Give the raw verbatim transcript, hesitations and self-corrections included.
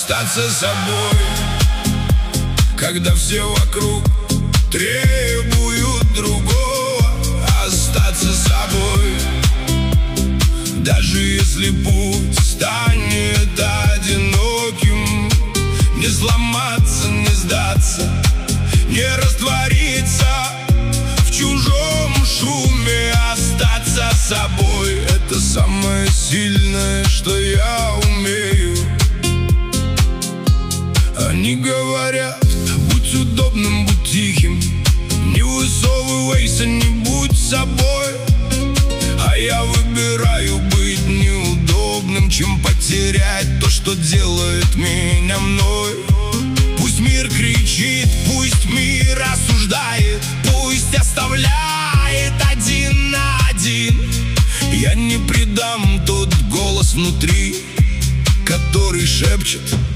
остаться собой, когда все вокруг требуют другого. Остаться собой, даже если путь станет одиноким. Не сломаться, не сдаться, не раствориться в чужом шуме. Остаться собой — это самое сильное, что я умею. Они говорят: будь удобным, будь тихим, не высовывайся, не будь собой. А я выбираю быть неудобным, чем потерять то, что делает меня мной. Пусть мир кричит, пусть мир осуждает, пусть оставляет один на один. Я не предам тот голос внутри, который шепчет: